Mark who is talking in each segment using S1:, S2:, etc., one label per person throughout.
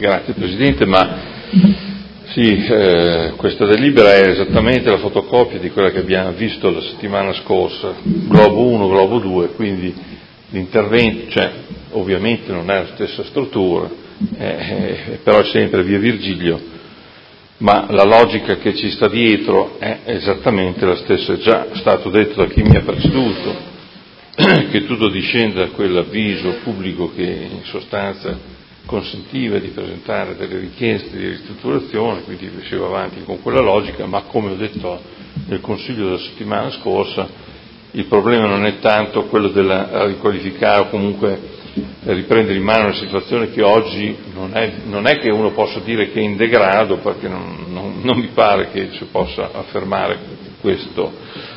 S1: Grazie Presidente, sì, questa delibera è esattamente la fotocopia di quella che abbiamo visto la settimana scorsa, Globo 1, Globo 2, quindi l'intervento, ovviamente non è la stessa struttura, però è sempre via Virgilio, ma la logica che ci sta dietro è esattamente la stessa. È già stato detto da chi mi ha preceduto che tutto discende da quell'avviso pubblico che in sostanza consentiva di presentare delle richieste di ristrutturazione, quindi si va avanti con quella logica, ma come ho detto nel Consiglio della settimana scorsa, il problema non è tanto quello della riqualificare o comunque riprendere in mano una situazione che oggi non è che uno possa dire che è in degrado, perché non mi pare che si possa affermare questo,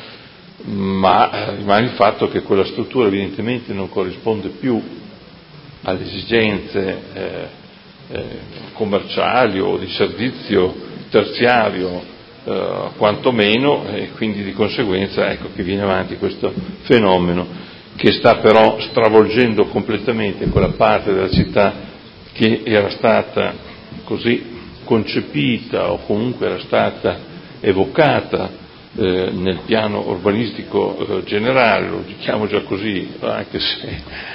S1: ma rimane il fatto che quella struttura evidentemente non corrisponde più alle esigenze commerciali o di servizio terziario quantomeno, e quindi di conseguenza ecco che viene avanti questo fenomeno che sta però stravolgendo completamente quella parte della città che era stata così concepita o comunque era stata evocata nel piano urbanistico generale, lo chiamo già così, anche se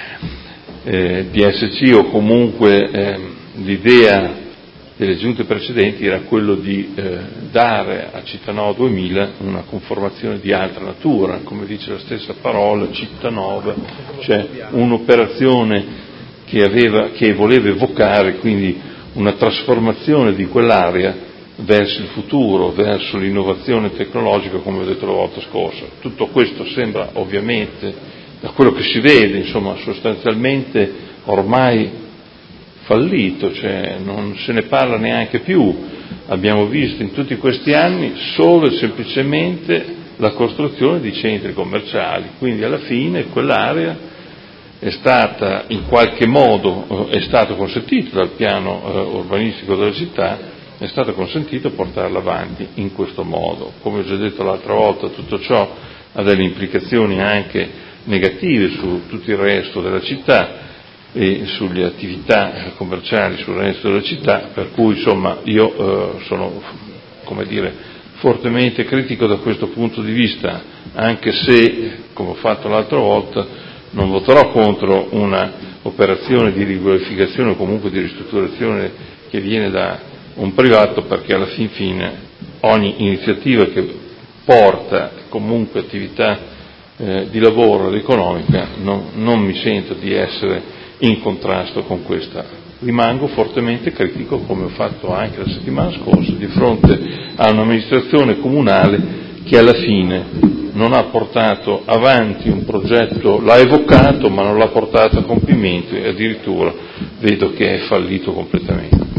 S1: PSC o comunque l'idea delle giunte precedenti era quello di dare a Cittanova 2000 una conformazione di altra natura, come dice la stessa parola, città nuova, cioè un'operazione che voleva evocare quindi una trasformazione di quell'area verso il futuro, verso l'innovazione tecnologica, come ho detto la volta scorsa. Tutto questo sembra ovviamente, da quello che si vede, insomma, sostanzialmente ormai fallito, cioè non se ne parla neanche più. Abbiamo visto in tutti questi anni solo e semplicemente la costruzione di centri commerciali, quindi alla fine quell'area è stata in qualche modo, è stato consentito dal piano urbanistico della città, è stato consentito portarla avanti in questo modo. Come ho già detto l'altra volta, tutto ciò ha delle implicazioni anche negative su tutto il resto della città e sulle attività commerciali sul resto della città, per cui insomma io sono, come dire, fortemente critico da questo punto di vista, anche se, come ho fatto l'altra volta, non voterò contro una operazione di riqualificazione o comunque di ristrutturazione che viene da un privato, perché alla fin fine ogni iniziativa che porta comunque attività di lavoro ed economica non mi sento di essere in contrasto con questa. Rimango fortemente critico, come ho fatto anche la settimana scorsa, di fronte a un'amministrazione comunale che alla fine non ha portato avanti un progetto, l'ha evocato ma non l'ha portato a compimento e addirittura vedo che è fallito completamente.